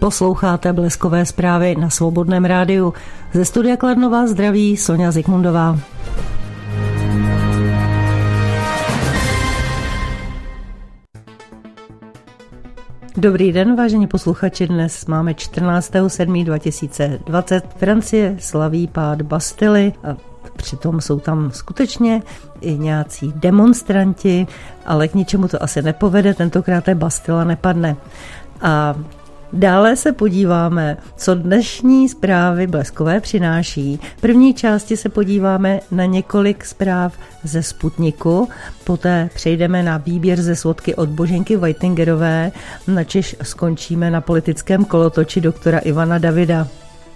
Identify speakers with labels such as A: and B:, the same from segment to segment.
A: Posloucháte Bleskové zprávy na Svobodném rádiu. Ze studia Kladno vás zdraví Sonja Zikmundová. Dobrý den, vážení posluchači, dnes máme 14.7.2020. Francie slaví pád Bastily a přitom jsou tam skutečně i nějací demonstranti, ale k ničemu to asi nepovede, tentokrát Bastila nepadne. A dále se podíváme, co dnešní zprávy Bleskové přináší. V první části se podíváme na několik zpráv ze Sputniku, poté přejdeme na výběr ze svodky od Boženky Whitingerové, načež skončíme na politickém kolotoči doktora Ivana Davida.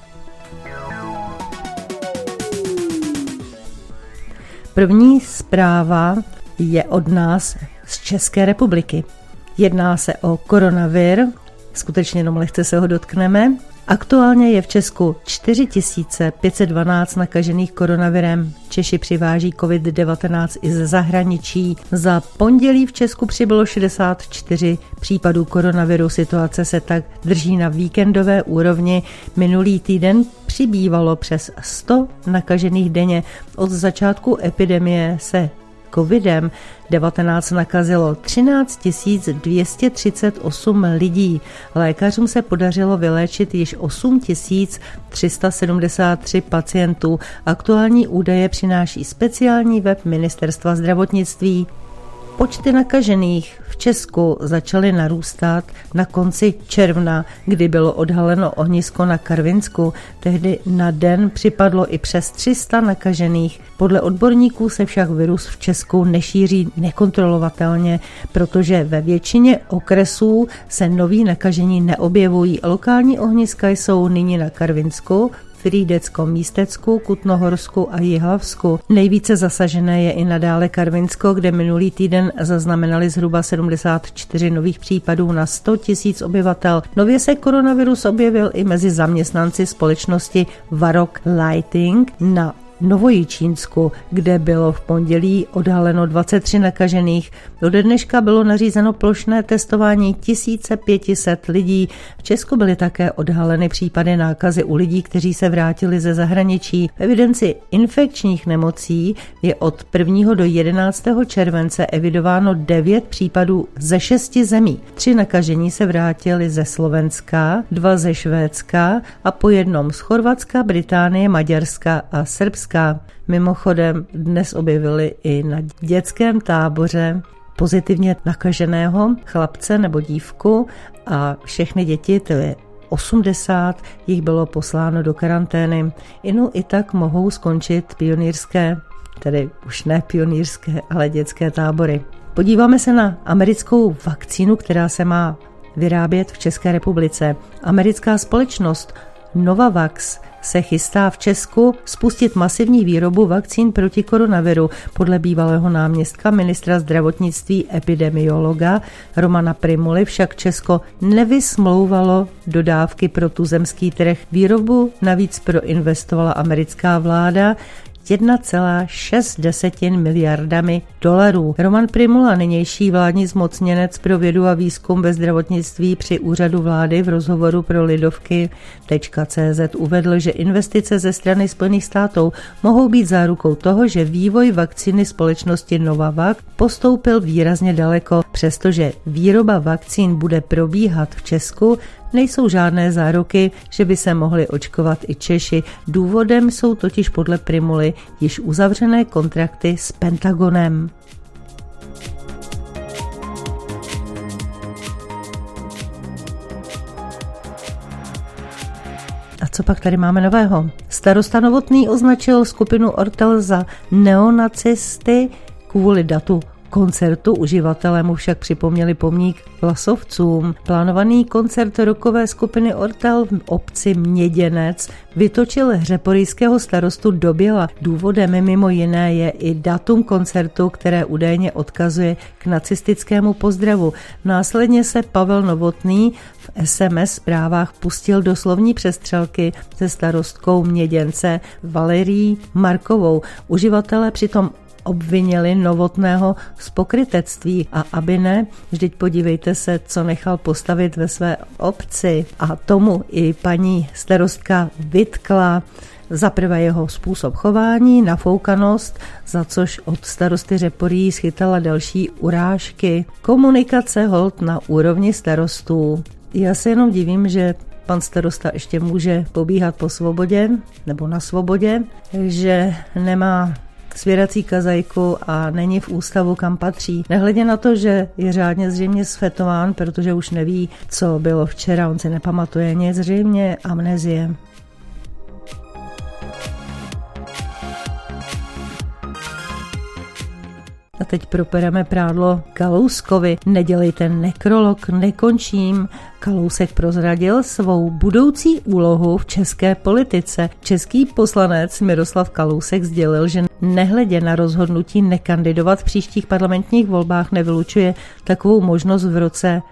A: První zpráva je od nás z České republiky. Jedná se o koronavir, skutečně jenom lehce se ho dotkneme. Aktuálně je v Česku 4512 nakažených koronavirem. Češi přiváží COVID-19 i ze zahraničí. Za pondělí v Česku přibylo 64 případů koronaviru. Situace se tak drží na víkendové úrovni. Minulý týden přibývalo přes 100 nakažených denně. Od začátku epidemie se COVID-19 nakazilo 13 238 lidí. Lékařům se podařilo vyléčit již 8 373 pacientů. Aktuální údaje přináší speciální web Ministerstva zdravotnictví. Počty nakažených v Česku začaly narůstat na konci června, kdy bylo odhaleno ohnisko na Karvinsku. Tehdy na den připadlo i přes 300 nakažených. Podle odborníků se však virus v Česku nešíří nekontrolovatelně, protože ve většině okresů se noví nakažení neobjevují. Lokální ohniska jsou nyní na Karvinsku, Frýdeckom, Místecku, Kutnohorsku a Jihlavsku. Nejvíce zasažené je i nadále Karvinsko, kde minulý týden zaznamenali zhruba 74 nových případů na 100 000 obyvatel. Nově se koronavirus objevil i mezi zaměstnanci společnosti Varroc Lighting na Novojičínsku, kde bylo v pondělí odhaleno 23 nakažených. Ode dneška bylo nařízeno plošné testování 1500 lidí. V Česku byly také odhaleny případy nákazy u lidí, kteří se vrátili ze zahraničí. V evidenci infekčních nemocí je od 1. do 11. července evidováno 9 případů ze 6 zemí. 3 nakažení se vrátili ze Slovenska, 2 ze Švédska a po jednom z Chorvatska, Británie, Maďarska a Srbska. Mimochodem dnes objevili i na dětském táboře pozitivně nakaženého chlapce nebo dívku a všechny děti, to je 80, jich bylo posláno do karantény. I tak mohou skončit pionýrské, tedy už ne pionýrské, ale dětské tábory. Podíváme se na americkou vakcínu, která se má vyrábět v České republice. Americká společnost Novavax se chystá v Česku spustit masivní výrobu vakcín proti koronaviru. Podle bývalého náměstka ministra zdravotnictví epidemiologa Romana Prymuly však Česko nevysmlouvalo dodávky pro tuzemský trh. Výrobu navíc proinvestovala americká vláda 1,6 miliardami dolarů. Roman Prymula, nynější vládní zmocněnec pro vědu a výzkum ve zdravotnictví při úřadu vlády, v rozhovoru pro Lidovky.cz uvedl, že investice ze strany Spojených států mohou být zárukou toho, že vývoj vakcíny společnosti Novavax postoupil výrazně daleko. Přestože výroba vakcín bude probíhat v Česku, nejsou žádné záruky, že by se mohli očkovat i Češi. Důvodem jsou totiž podle Prymuly již uzavřené kontrakty s Pentagonem. A co pak tady máme nového? Starosta Novotný označil skupinu Ortel za neonacisty kvůli datu koncertu. Uživatelé mu však připomněli pomník Vlasovcům. Plánovaný koncert rockové skupiny Ortel v obci Měděnec vytočil hřeporyjského starostu Doběla. Důvodem mimo jiné je i datum koncertu, které údajně odkazuje k nacistickému pozdravu. Následně se Pavel Novotný v SMS zprávách pustil do slovní přestřelky se starostkou Měděnce Valerií Markovou. Uživatelé přitom obvinili Novotného z pokrytectví. A aby ne, vždyť podívejte se, co nechal postavit ve své obci. A tomu i paní starostka vytkla za prvé jeho způsob chování, nafoukanost, za což od starosty Řeporyjí schytala další urážky. Komunikace holt na úrovni starostů. Já se jenom divím, že pan starosta ještě může pobíhat po svobodě nebo na svobodě, že nemá svěrací kazajku a není v ústavu, kam patří. Nehledě na to, že je řádně zřejmě sfetován, protože už neví, co bylo včera, on si nepamatuje nic, zřejmě amnezie. A teď propereme prádlo Kalouskovi. Nedělejte nekrolog, nekončím. Kalousek prozradil svou budoucí úlohu v české politice. Český poslanec Miroslav Kalousek sdělil, že nehledě na rozhodnutí nekandidovat v příštích parlamentních volbách nevylučuje takovou možnost v roce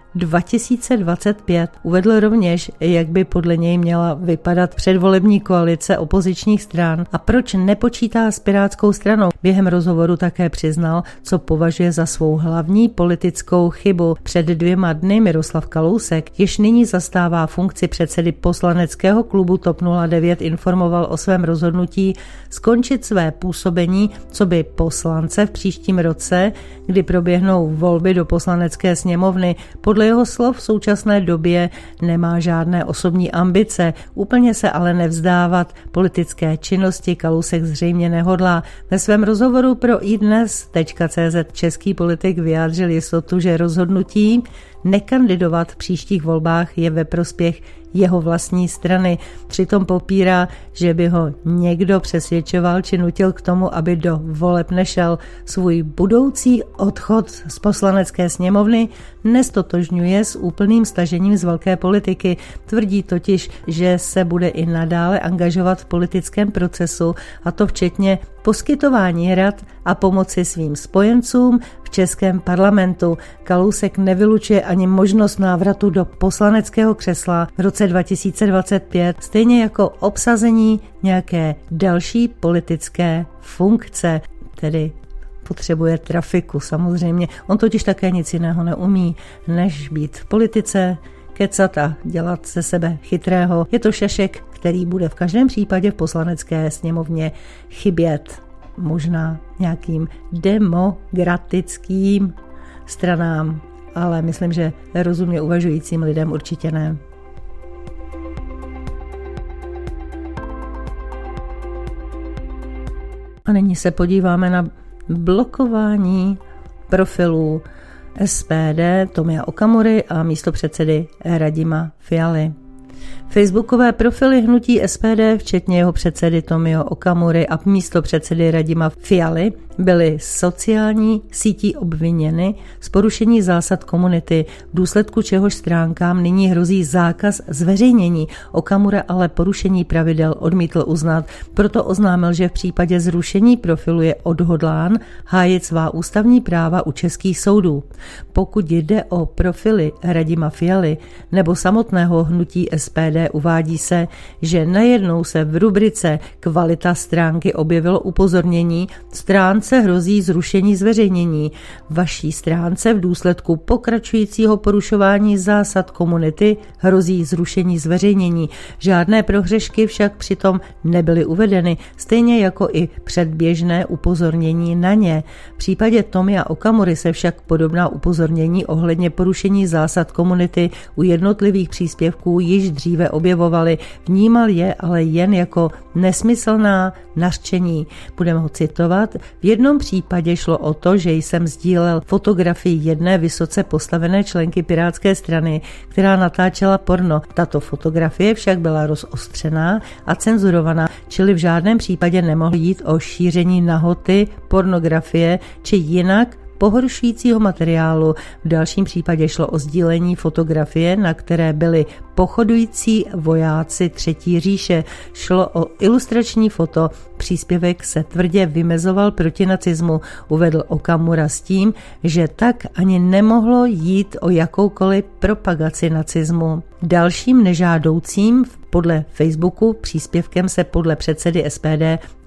A: 2025. Uvedl rovněž, jak by podle něj měla vypadat předvolební koalice opozičních stran a proč nepočítá s Pirátskou stranou. Během rozhovoru také přiznal, co považuje za svou hlavní politickou chybu. Před 2 dny Miroslav Kalousek, jež nyní zastává funkci předsedy poslaneckého klubu TOP 09, informoval o svém rozhodnutí skončit své působení coby poslance v příštím roce, kdy proběhnou volby do poslanecké sněmovny. Podle jeho slov v současné době nemá žádné osobní ambice, úplně se ale nevzdávat politické činnosti Kalousek zřejmě nehodlá. Ve svém rozhovoru pro iDnes.cz český politik vyjádřil jistotu, že rozhodnutí nekandidovat v příštích volbách je ve prospěch jeho vlastní strany. Přitom popírá, že by ho někdo přesvědčoval či nutil k tomu, aby do voleb nešel. Svůj budoucí odchod z poslanecké sněmovny nestotožňuje s úplným stažením z velké politiky. Tvrdí totiž, že se bude i nadále angažovat v politickém procesu, a to včetně poskytování rad a pomoci svým spojencům v českém parlamentu. Kalousek nevylučuje ani možnost návratu do poslaneckého křesla v roce 2025, stejně jako obsazení nějaké další politické funkce, tedy potřebuje trafiku samozřejmě. On totiž také nic jiného neumí, než být v politice, kecat a dělat ze sebe chytrého. Je to šašek, který bude v každém případě v poslanecké sněmovně chybět. Možná nějakým demokratickým stranám, ale myslím, že rozumně uvažujícím lidem určitě ne. A nyní se podíváme na blokování profilů SPD Tomia Okamury a místopředsedy Radima Fialy. Facebookové profily hnutí SPD, včetně jeho předsedy Tomia Okamury a místopředsedy Radima Fialy, byly sociální sítí obviněny z porušení zásad komunity, v důsledku čehož stránkám nyní hrozí zákaz zveřejnění. Okamura ale porušení pravidel odmítl uznat, proto oznámil, že v případě zrušení profilu je odhodlán hájit svá ústavní práva u českých soudů. Pokud jde o profily Radima Fialy nebo samotného hnutí SPD, uvádí se, že najednou se v rubrice Kvalita stránky objevilo upozornění: stránce hrozí zrušení zveřejnění. Vaší stránce v důsledku pokračujícího porušování zásad komunity hrozí zrušení zveřejnění. Žádné prohřešky však přitom nebyly uvedeny, stejně jako i předběžné upozornění na ně. V případě Tomia Okamury se však podobná upozornění ohledně porušení zásad komunity u jednotlivých příspěvků již dříve objevovaly. Vnímal je ale jen jako nesmyslná nařčení. Budeme ho citovat. V jednom případě šlo o to, že jsem sdílel fotografii jedné vysoce postavené členky Pirátské strany, která natáčela porno. Tato fotografie však byla rozostřená a cenzurovaná, čili v žádném případě nemohlo jít o šíření nahoty, pornografie či jinak pohoršujícího materiálu. V dalším případě šlo o sdílení fotografie, na které byli pochodující vojáci Třetí říše. Šlo o ilustrační foto. Příspěvek se tvrdě vymezoval proti nacismu, uvedl Okamura s tím, že tak ani nemohlo jít o jakoukoliv propagaci nacismu. Dalším nežádoucím podle Facebooku příspěvkem se podle předsedy SPD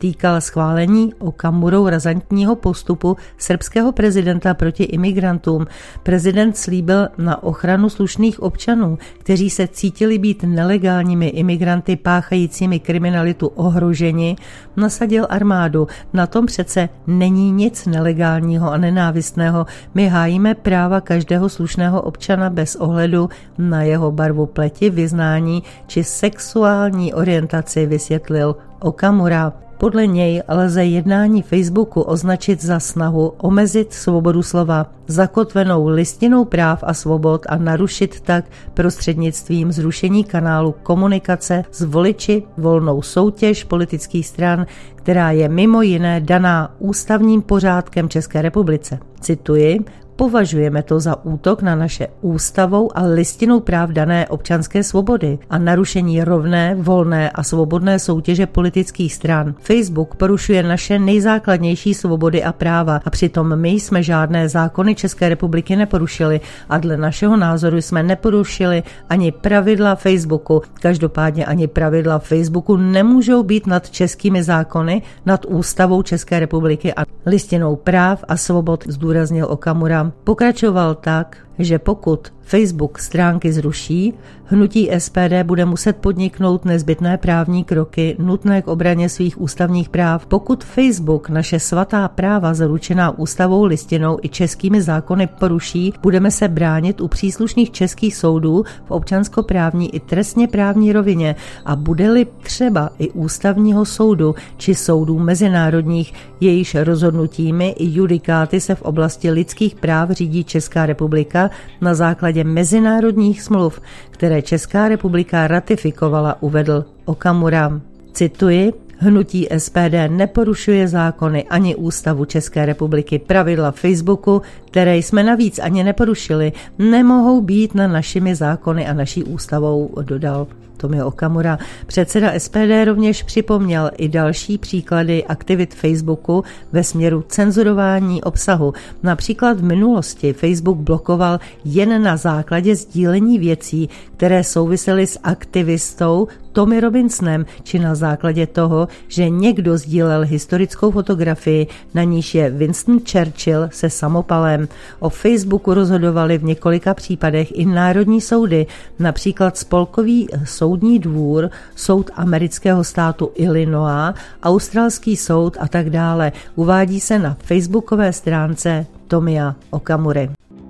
A: týkal schválení Okamurou razantního postupu srbského prezidenta proti imigrantům. Prezident slíbil na ochranu slušných občanů, kteří se cítili být nelegálními imigranty páchajícími kriminalitu ohroženi, nasadil armádu. Na tom přece není nic nelegálního a nenávistného. My hájíme práva každého slušného občana bez ohledu na jeho barvu pleti, vyznání či sexuální orientaci, vysvětlil Okamura. Podle něj lze jednání Facebooku označit za snahu omezit svobodu slova, zakotvenou listinou práv a svobod a narušit tak prostřednictvím zrušení kanálu komunikace s voliči volnou soutěž politických stran, která je mimo jiné daná ústavním pořádkem České republice. Cituji: považujeme to za útok na naše ústavou a listinou práv dané občanské svobody a narušení rovné, volné a svobodné soutěže politických stran. Facebook porušuje naše nejzákladnější svobody a práva a přitom my jsme žádné zákony České republiky neporušili a dle našeho názoru jsme neporušili ani pravidla Facebooku. Každopádně ani pravidla Facebooku nemůžou být nad českými zákony, nad ústavou České republiky a listinou práv a svobod, zdůraznil Okamura. Pokračoval tak, že pokud Facebook stránky zruší, hnutí SPD bude muset podniknout nezbytné právní kroky nutné k obraně svých ústavních práv. Pokud Facebook naše svatá práva zaručená ústavou, listinou i českými zákony poruší, budeme se bránit u příslušných českých soudů v občanskoprávní i trestně právní rovině a bude-li třeba i ústavního soudu či soudů mezinárodních, jejíž rozhodnutími i judikáty se v oblasti lidských práv řídí Česká republika na základě mezinárodních smluv, které Česká republika ratifikovala, uvedl Okamura. Cituji: hnutí SPD neporušuje zákony ani ústavu České republiky. Pravidla Facebooku, které jsme navíc ani neporušili, nemohou být na našimi zákony a naší ústavou, dodal Tomio Okamura. Předseda SPD rovněž připomněl i další příklady aktivit Facebooku ve směru cenzurování obsahu. Například v minulosti Facebook blokoval jen na základě sdílení věcí, které souvisely s aktivistou Tommy Robinsonem, či na základě toho, že někdo sdílel historickou fotografii, na níž je Winston Churchill se samopalem. O Facebooku rozhodovali v několika případech i národní soudy, například Spolkový soudní dvůr, soud amerického státu Illinois, australský soud a tak dále. Uvádí se na facebookové stránce Tomia Okamury.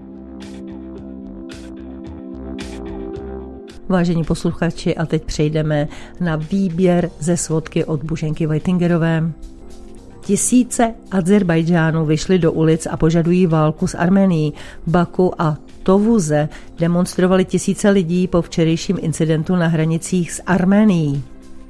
A: Vážení posluchači, a teď přejdeme na výběr ze svodky od Boženky Vajtingerové. Tisíce Azerbajdžánů vyšli do ulic a požadují válku s Arménií. Baku a Tovuze demonstrovali tisíce lidí po včerejším incidentu na hranicích s Arménií.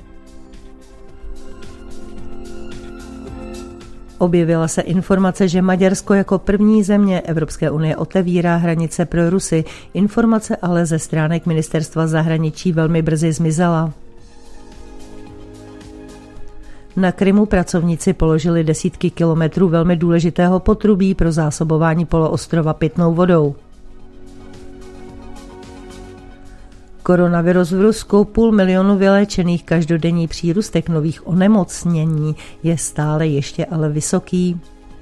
A: Objevila se informace, že Maďarsko jako první země Evropské unie otevírá hranice pro Rusy. Informace ale ze stránek ministerstva zahraničí velmi brzy zmizela. Na Krymu pracovníci položili desítky kilometrů velmi důležitého potrubí pro zásobování poloostrova pitnou vodou. Koronavirus v Rusku, 500 000 vyléčených, každodenní přírůstek nových onemocnění je stále ještě ale vysoký.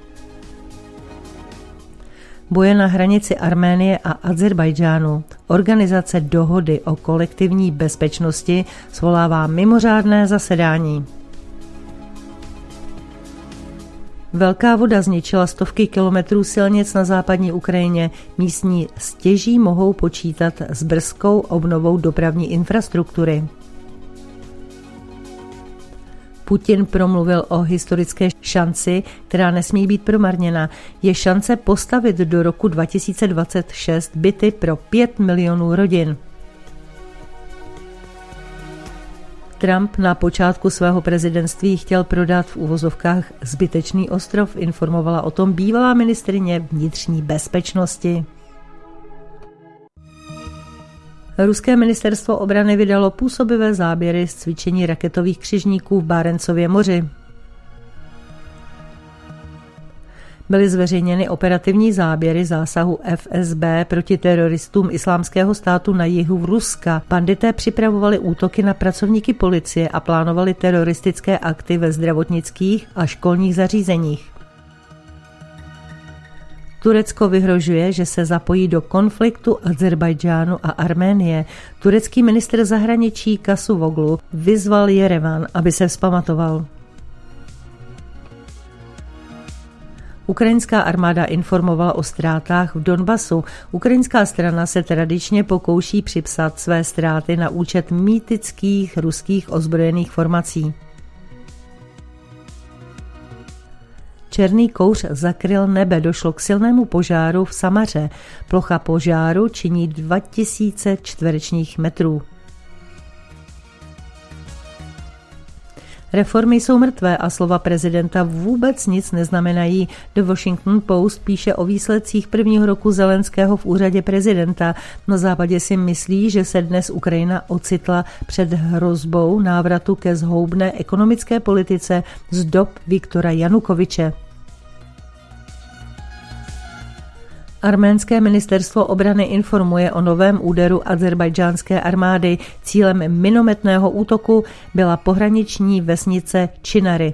A: Boje na hranici Arménie a Azerbajdžánu. Organizace dohody o kolektivní bezpečnosti svolává mimořádné zasedání. Velká voda zničila stovky kilometrů silnic na západní Ukrajině. Místní stěží mohou počítat s brzkou obnovou dopravní infrastruktury. Putin promluvil o historické šanci, která nesmí být promarněna. Je šance postavit do roku 2026 byty pro 5 milionů rodin. Trump na počátku svého prezidentství chtěl prodat v uvozovkách zbytečný ostrov, informovala o tom bývalá ministryně vnitřní bezpečnosti. Ruské ministerstvo obrany vydalo působivé záběry z cvičení raketových křižníků v Barentsově moři. Byly zveřejněny operativní záběry zásahu FSB proti teroristům Islámského státu na jihu Ruska. Bandité připravovali útoky na pracovníky policie a plánovali teroristické akty ve zdravotnických a školních zařízeních. Turecko vyhrožuje, že se zapojí do konfliktu Azerbajdžánu a Arménie. Turecký ministr zahraničí Kasuvoglu vyzval Jerevan, aby se vzpamatoval. Ukrajinská armáda informovala o ztrátách v Donbasu. Ukrajinská strana se tradičně pokouší připsat své ztráty na účet mýtických ruských ozbrojených formací. Černý kouř zakryl nebe, došlo k silnému požáru v Samaře. Plocha požáru činí 2000 čtverečních metrů. Reformy jsou mrtvé a slova prezidenta vůbec nic neznamenají. The Washington Post píše o výsledcích prvního roku Zelenského v úřadě prezidenta. Na západě si myslí, že se dnes Ukrajina ocitla před hrozbou návratu ke zhoubné ekonomické politice z dob Viktora Janukovyče. Arménské ministerstvo obrany informuje o novém úderu azerbajdžánské armády. Cílem minometného útoku byla pohraniční vesnice Činary.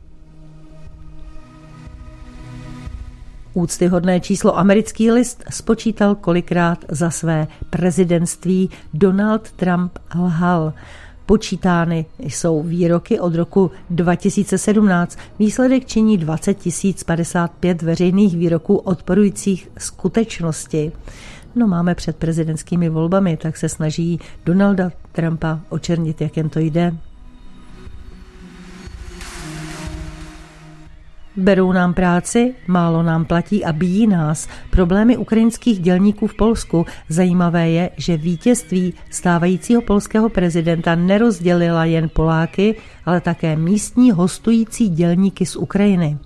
A: Úctyhodné číslo Americký list spočítal, kolikrát za své prezidentství Donald Trump lhal. Počítány jsou výroky od roku 2017. Výsledek činí 20 055 veřejných výroků odporujících skutečnosti. No, máme před prezidentskými volbami, tak se snaží Donalda Trumpa očernit, jak jen to jde. Berou nám práci, málo nám platí a bijí nás. Problémy ukrajinských dělníků v Polsku. Zajímavé je, že vítězství stávajícího polského prezidenta nerozdělila jen Poláky, ale také místní hostující dělníky z Ukrajiny.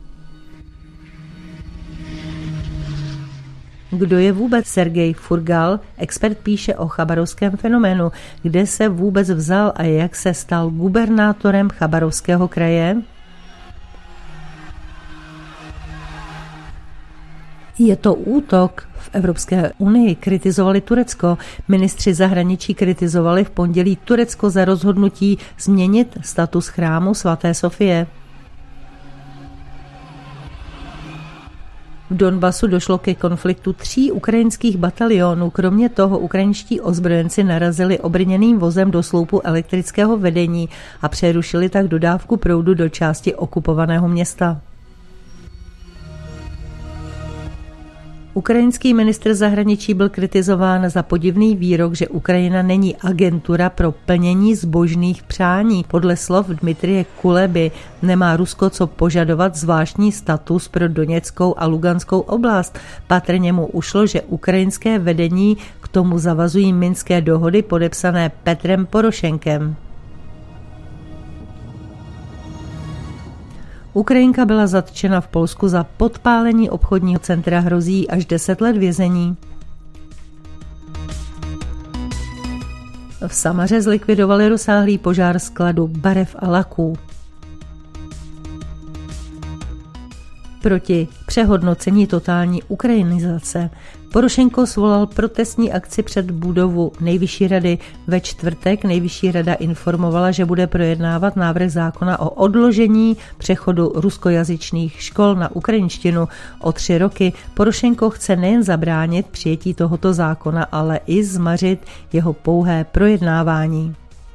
A: Kdo je vůbec Sergej Furgal? Expert píše o chabarovském fenoménu. Kde se vůbec vzal a jak se stal gubernátorem Chabarovského kraje? Je to útok. V Evropské unii kritizovali Turecko. Ministři zahraničí kritizovali v pondělí Turecko za rozhodnutí změnit status chrámu svaté Sofie. V Donbasu došlo ke konfliktu 3 ukrajinských batalionů. Kromě toho ukrajinští ozbrojenci narazili obrněným vozem do sloupu elektrického vedení a přerušili tak dodávku proudu do části okupovaného města. Ukrajinský ministr zahraničí byl kritizován za podivný výrok, že Ukrajina není agentura pro plnění zbožných přání. Podle slov Dmitrije Kuleby nemá Rusko co požadovat zvláštní status pro Doněckou a Luganskou oblast. Patrně mu ušlo, že ukrajinské vedení k tomu zavazují minské dohody podepsané Petrem Porošenkem. Ukrajinka byla zatčena v Polsku za podpálení obchodního centra, hrozí až 10 let vězení. V Samaře zlikvidovali rozsáhlý požár skladu barev a laků. Proti přehodnocení totální ukrajinizace Porošenko svolal protestní akci před budovu Nejvyšší rady. Ve čtvrtek Nejvyšší rada informovala, že bude projednávat návrh zákona o odložení přechodu ruskojazyčných škol na ukrajinštinu o 3 roky. Porošenko chce nejen zabránit přijetí tohoto zákona, ale i zmařit jeho pouhé projednávání.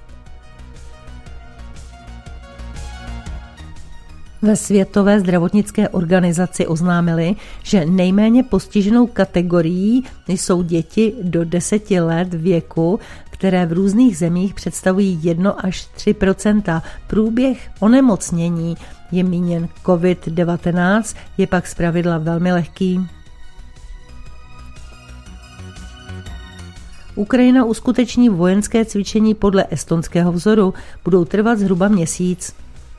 A: Ve Světové zdravotnické organizaci oznámili, že nejméně postiženou kategorií jsou děti do 10 let věku, které v různých zemích představují 1 až 3%. Průběh onemocnění je míněn COVID-19, je pak zpravidla velmi lehký. Ukrajina uskuteční vojenské cvičení podle estonského vzoru, budou trvat zhruba měsíc.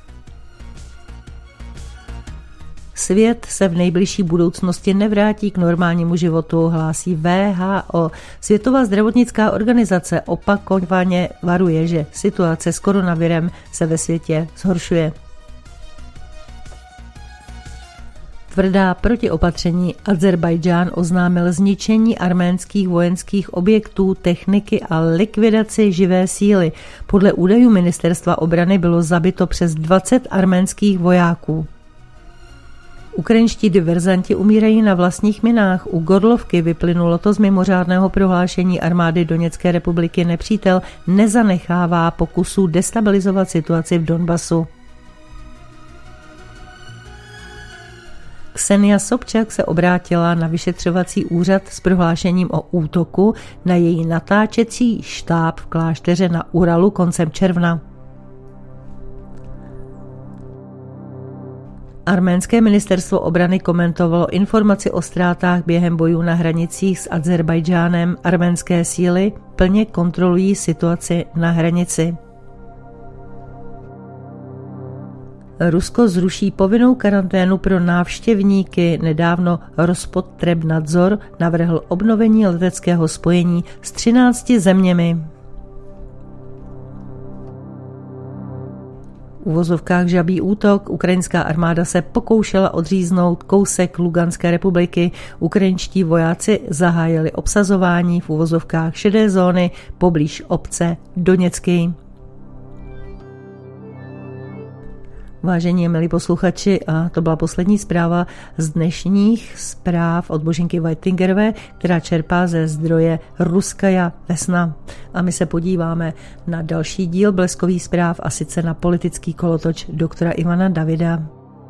A: Svět se v nejbližší budoucnosti nevrátí k normálnímu životu, hlásí WHO. Světová zdravotnická organizace opakovaně varuje, že situace s koronavirem se ve světě zhoršuje. tvrdá protiopatření Azerbajdžán oznámil zničení arménských vojenských objektů, techniky a likvidaci živé síly. Podle údajů ministerstva obrany bylo zabito přes 20 arménských vojáků. Ukrajinští diverzanti umírají na vlastních minách. U Gorlovky vyplynulo to z mimořádného prohlášení armády Doněcké republiky. Nepřítel nezanechává pokusů destabilizovat situaci v Donbasu. Ksenia Sobčak se obrátila na vyšetřovací úřad s prohlášením o útoku na její natáčecí štáb v klášteře na Uralu koncem června. Arménské ministerstvo obrany komentovalo informaci o ztrátách během bojů na hranicích s Azerbajdžánem. Arménské síly plně kontrolují situaci na hranici. Rusko zruší povinnou karanténu pro návštěvníky. Nedávno Rospotrebnadzor navrhl obnovení leteckého spojení s 13 zeměmi. V uvozovkách žabí útok. Ukrajinská armáda se pokoušela odříznout kousek Luganské republiky. Ukrajinští vojáci zahájili obsazování v uvozovkách šedé zóny poblíž obce Doněcky. Vážení a milí posluchači, a to byla poslední zpráva z dnešních zpráv od Boženky Whitingerové, která čerpá ze zdroje Ruskaja Vesna. A my se podíváme na další díl Bleskových zpráv, a sice na politický kolotoč doktora Ivana Davida.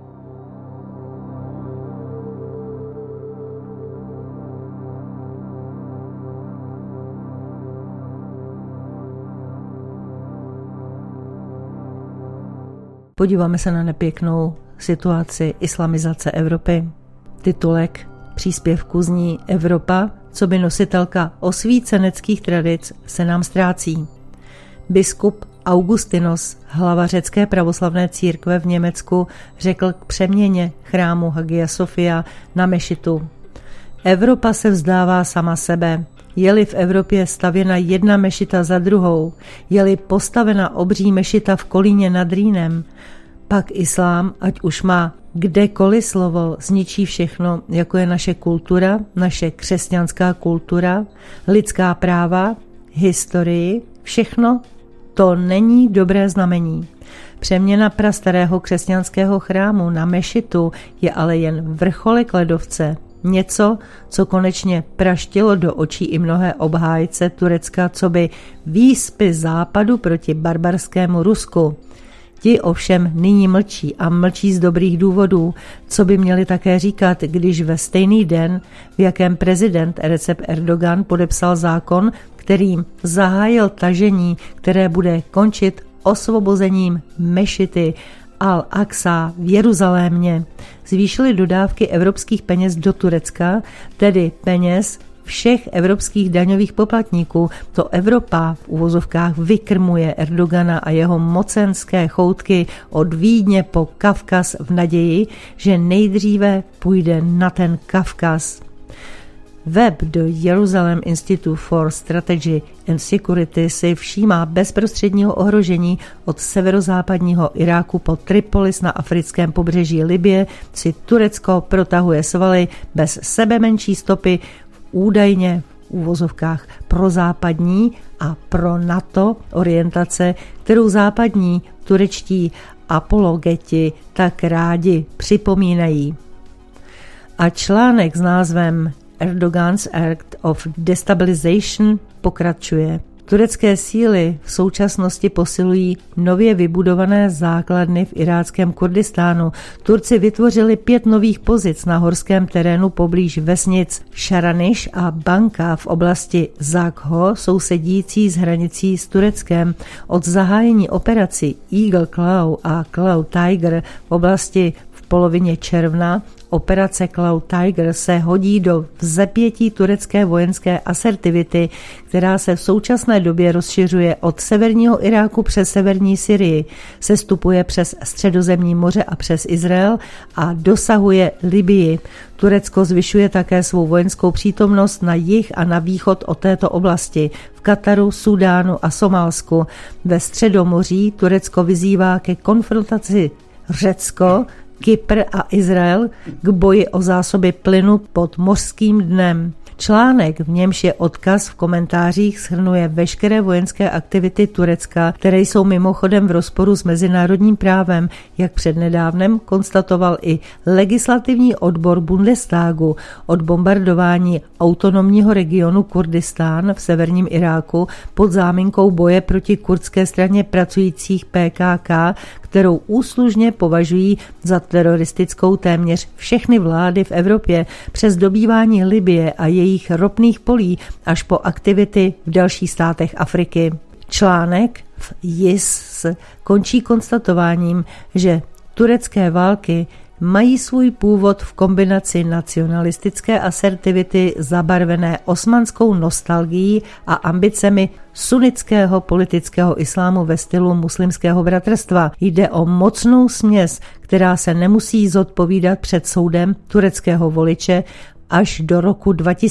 A: Podíváme se na nepěknou situaci islamizace Evropy. Titulek příspěvku zní: Evropa, co by nositelka osvíceneckých tradic, se nám ztrácí. Biskup Augustinos, hlava řecké pravoslavné církve v Německu, řekl k přeměně chrámu Hagia Sophia na mešitu: Evropa se vzdává sama sebe. Je-li v Evropě stavěna jedna mešita za druhou, je-li postavena obří mešita v Kolíně nad Rýnem, pak islám, ať už má kdekoliv slovo, zničí všechno, jako je naše kultura, naše křesťanská kultura, lidská práva, historii, všechno to není dobré znamení. Přeměna prastarého křesťanského chrámu na mešitu je ale jen vrcholek ledovce. Něco, co konečně praštilo do očí i mnohé obhájce Turecka, coby výspy západu proti barbarskému Rusku. Ti ovšem nyní mlčí a mlčí z dobrých důvodů, co by měli také říkat, když ve stejný den, v jakém prezident Recep Erdogan podepsal zákon, kterým zahájil tažení, které bude končit osvobozením mešity Al-Aqsa v Jeruzalémě, zvýšily dodávky evropských peněz do Turecka, tedy peněz všech evropských daňových poplatníků. To Evropa v uvozovkách vykrmuje Erdogana a jeho mocenské choutky od Vídně po Kavkaz v naději, že nejdříve půjde na ten Kavkaz. Web The Jerusalem Institute for Strategy and Security si všímá bezprostředního ohrožení od severozápadního Iráku po Tripolis na africkém pobřeží Libye, si Turecko protahuje svaly bez sebemenší stopy v údajně v úvozovkách prozápadní a pro NATO orientace, kterou západní turečtí apologeti tak rádi připomínají. A článek s názvem Erdogan's Act of Destabilization pokračuje. Turecké síly v současnosti posilují nově vybudované základny v iráckém Kurdistánu. Turci vytvořili 5 nových pozic na horském terénu poblíž vesnic Šaraniš a Banka v oblasti Zakho, sousedící s hranicí s Tureckem. Od zahájení operací Eagle Claw a Claw Tiger v oblasti v polovině června operace Claw Tiger se hodí do vzepětí turecké vojenské asertivity, která se v současné době rozšiřuje od severního Iráku přes severní Syrii, sestupuje přes Středozemní moře a přes Izrael a dosahuje Libyi. Turecko zvyšuje také svou vojenskou přítomnost na jih a na východ od této oblasti, v Kataru, Súdánu a Somálsku. Ve Středomoří Turecko vyzývá ke konfrontaci Řecko, Kypr a Izrael k boji o zásoby plynu pod mořským dnem. Článek, v němž je odkaz v komentářích, shrnuje veškeré vojenské aktivity Turecka, které jsou mimochodem v rozporu s mezinárodním právem, jak přednedávnem konstatoval i legislativní odbor Bundestagu. Od bombardování autonomního regionu Kurdistán v severním Iráku pod záminkou boje proti kurdské straně pracujících PKK, kterou úslužně považují za teroristickou téměř všechny vlády v Evropě, přes dobývání Libye a jejich ropných polí až po aktivity v dalších státech Afriky. Článek v JIS končí konstatováním, že turecké války mají svůj původ v kombinaci nacionalistické asertivity zabarvené osmanskou nostalgií a ambicemi sunnického politického islámu ve stylu muslimského bratrstva. Jde o mocnou směs, která se nemusí zodpovídat před soudem tureckého voliče až do roku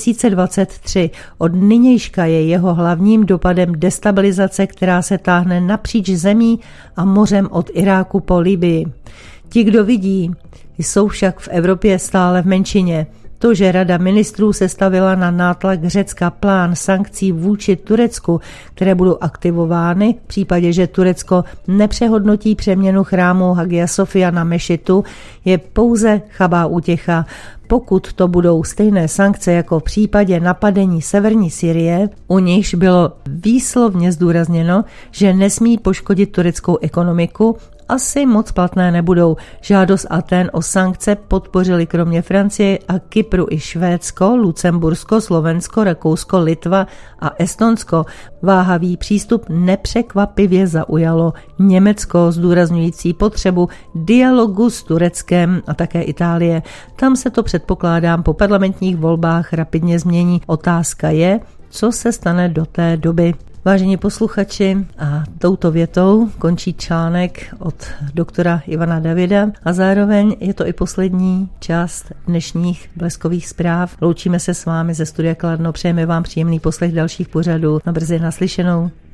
A: 2023. Od nynějška je jeho hlavním dopadem destabilizace, která se táhne napříč zemí a mořem od Iráku po Libii. Ti, kdo vidí, jsou však v Evropě stále v menšině. To, že Rada ministrů sestavila na nátlak Řecka plán sankcí vůči Turecku, které budou aktivovány v případě, že Turecko nepřehodnotí přeměnu chrámu Hagia Sofia na mešitu, je pouze chabá útěcha. Pokud to budou stejné sankce jako v případě napadení severní Syrie, u nichž bylo výslovně zdůrazněno, že nesmí poškodit tureckou ekonomiku, asi moc platné nebudou. Žádost Athén o sankce podpořili kromě Francie a Kypru i Švédsko, Lucembursko, Slovensko, Rakousko, Litva a Estonsko. Váhavý přístup nepřekvapivě zaujalo Německo, zdůrazňující potřebu dialogu s Tureckem a také Itálie. Tam se to předpokládám po parlamentních volbách rapidně změní. Otázka je, co se stane do té doby. Vážení posluchači, a touto větou končí článek od doktora Ivana Davida a zároveň je to i poslední část dnešních Bleskových zpráv. Loučíme se s vámi ze studia Kladno, přejeme vám příjemný poslech dalších pořadů. Na brzy naslyšenou.